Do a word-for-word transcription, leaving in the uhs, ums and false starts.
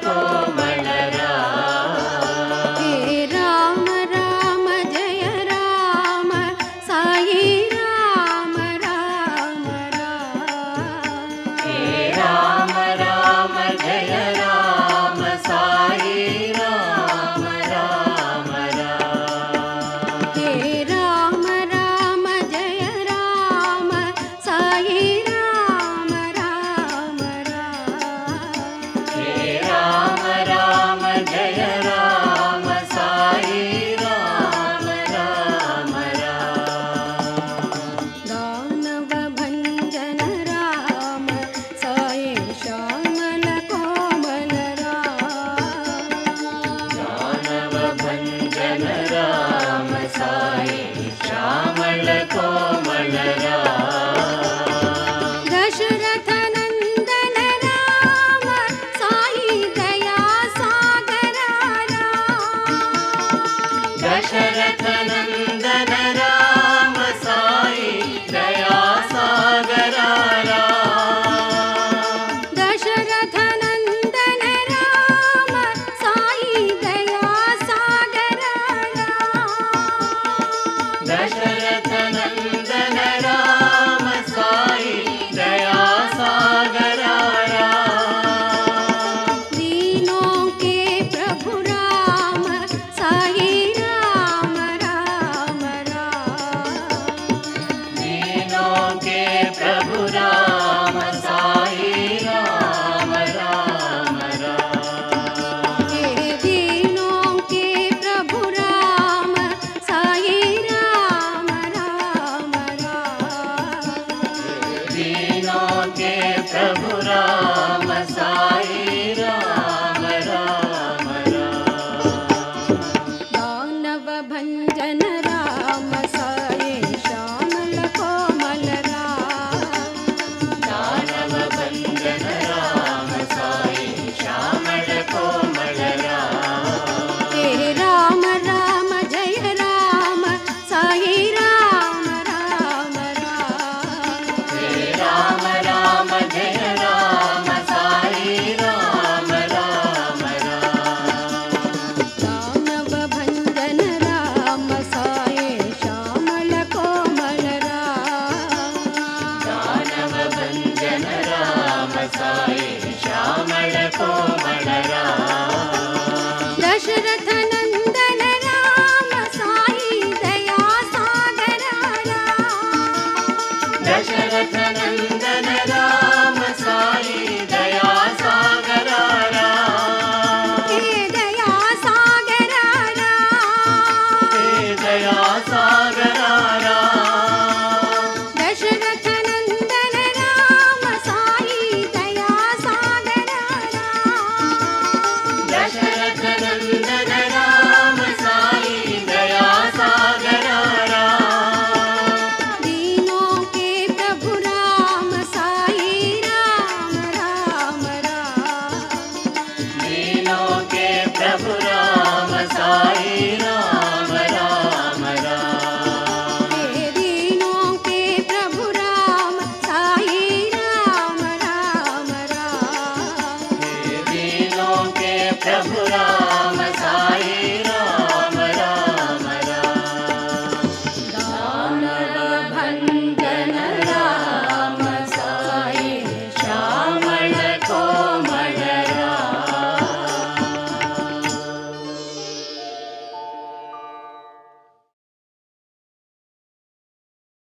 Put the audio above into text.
कोमल राम। हे राम राम जय राम साई राम राम राम। हे राम राम जय राम साई राम राम राम। हे राम राम जय राम साई राम राम राम। हे राम राम जय राम साई राम राम राम। दानव भंजन राम साई श्यामल कोमल राम। दानव भंजन राम साई श्यामल कोमल राम। दशरथ नंदन राम साई दया सागर राम। दशरथ नंदन राम साई दया सागर राम। दशरथ नंदन राम साई दया सागर राम। दशरथ नंदन राम साई दया सागर राम। दीनों के प्रभु राम साई राम राम राम। दीनों के प्रभु राम साई राम राम राम। हे दीनों के प्रभु राम साई राम राम राम। दीनों के प्रभु राम साई राम राम राम। दानव भंजन राम साई श्यामल कोमल राम। दानव भंजन राम साई श्यामल कोमल राम। हे राम राम जय राम साई राम राम राम। हे राम राम जय राम साई राम राम राम। दानव भंजन राम साई श्यामल कोमल राम। दानव भंजन राम साई श्यामल कोमल राम। दशरथ नंदन राम साई दया सागर राम। दशरथ नंदन राम साई दया सागर राम। हे दया सागर राम। हे दया सागर राम। दशरथ नंदन राम साई दया सागर राम। दशरथ नंदन राम साई दया सागर राम। दीनों के प्रभु राम साई राम राम राम। दीनों के प्रभु राम साई राम राम राम। हे दीनों के प्रभु राम साई राम राम राम। हे दीनों के प्रभु राम